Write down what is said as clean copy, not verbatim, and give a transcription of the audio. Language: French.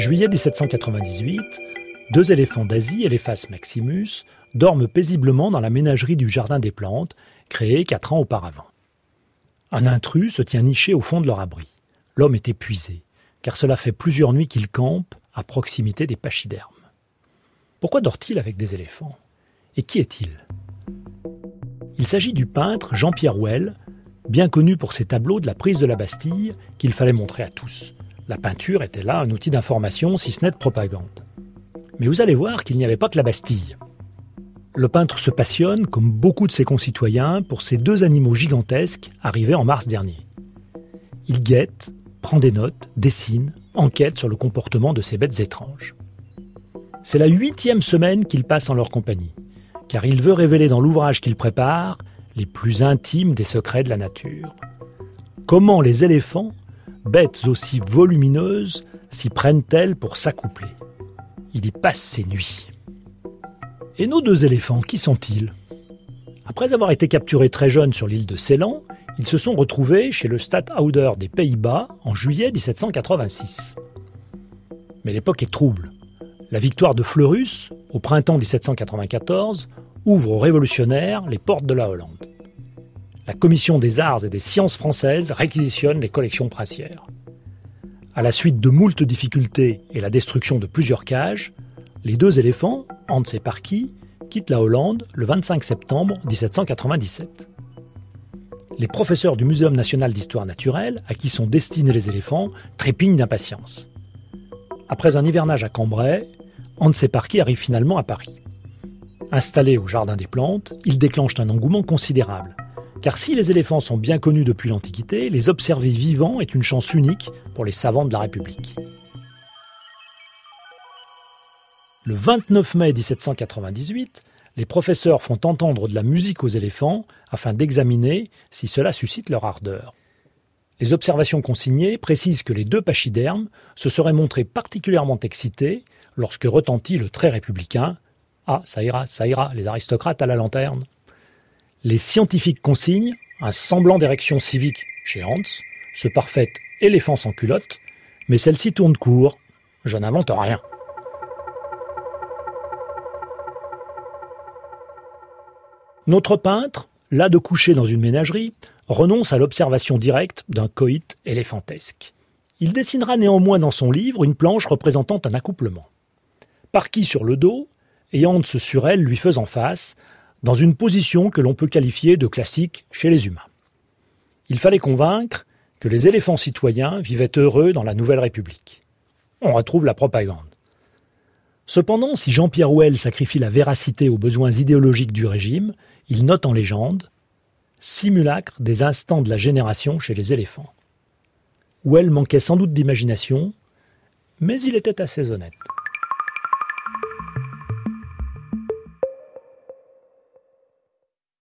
juillet 1798, 2 éléphants d'Asie, Elephas maximus, dorment paisiblement dans la ménagerie du Jardin des Plantes, créée 4 ans auparavant. Un intrus se tient niché au fond de leur abri. L'homme est épuisé, car cela fait plusieurs nuits qu'il campe à proximité des pachydermes. Pourquoi dort-il avec des éléphants ? Et qui est-il ? Il s'agit du peintre Jean-Pierre Houelle, bien connu pour ses tableaux de la prise de la Bastille qu'il fallait montrer à tous. La peinture était là un outil d'information, si ce n'est de propagande. Mais vous allez voir qu'il n'y avait pas que la Bastille. Le peintre se passionne, comme beaucoup de ses concitoyens, pour ces 2 animaux gigantesques arrivés en mars dernier. Il guette, prend des notes, dessine, enquête sur le comportement de ces bêtes étranges. C'est la 8e semaine qu'il passe en leur compagnie, car il veut révéler dans l'ouvrage qu'il prépare les plus intimes des secrets de la nature. Comment les éléphants, bêtes aussi volumineuses, s'y prennent-elles pour s'accoupler ? Il y passe ses nuits. Et nos 2 éléphants, qui sont-ils ? Après avoir été capturés très jeunes sur l'île de Ceylan, ils se sont retrouvés chez le Stadhouder des Pays-Bas en juillet 1786. Mais l'époque est trouble. La victoire de Fleurus, au printemps 1794, ouvre aux révolutionnaires les portes de la Hollande. La Commission des arts et des sciences françaises réquisitionne les collections princières. À la suite de moultes difficultés et la destruction de plusieurs cages, les 2 éléphants, Hans et Parky, quittent la Hollande le 25 septembre 1797. Les professeurs du Muséum national d'histoire naturelle, à qui sont destinés les éléphants, trépignent d'impatience. Après un hivernage à Cambrai, Hans et Parky arrivent finalement à Paris. Installés au Jardin des Plantes, ils déclenchent un engouement considérable. Car si les éléphants sont bien connus depuis l'Antiquité, les observer vivants est une chance unique pour les savants de la République. Le 29 mai 1798, les professeurs font entendre de la musique aux éléphants afin d'examiner si cela suscite leur ardeur. Les observations consignées précisent que les 2 pachydermes se seraient montrés particulièrement excités lorsque retentit le trait républicain « Ah, ça ira, les aristocrates à la lanterne ». Les scientifiques consignent un semblant d'érection civique chez Hans, ce parfait éléphant sans culotte, mais celle-ci tourne court. Je n'invente rien. Notre peintre, las de coucher dans une ménagerie, renonce à l'observation directe d'un coït éléphantesque. Il dessinera néanmoins dans son livre une planche représentant un accouplement. Parky sur le dos, et Hans sur elle lui faisant face, dans une position que l'on peut qualifier de classique chez les humains. Il fallait convaincre que les éléphants citoyens vivaient heureux dans la Nouvelle République. On retrouve la propagande. Cependant, si Jean-Pierre Houelle sacrifie la véracité aux besoins idéologiques du régime, il note en légende « simulacre des instants de la génération chez les éléphants ». Houelle manquait sans doute d'imagination, mais il était assez honnête.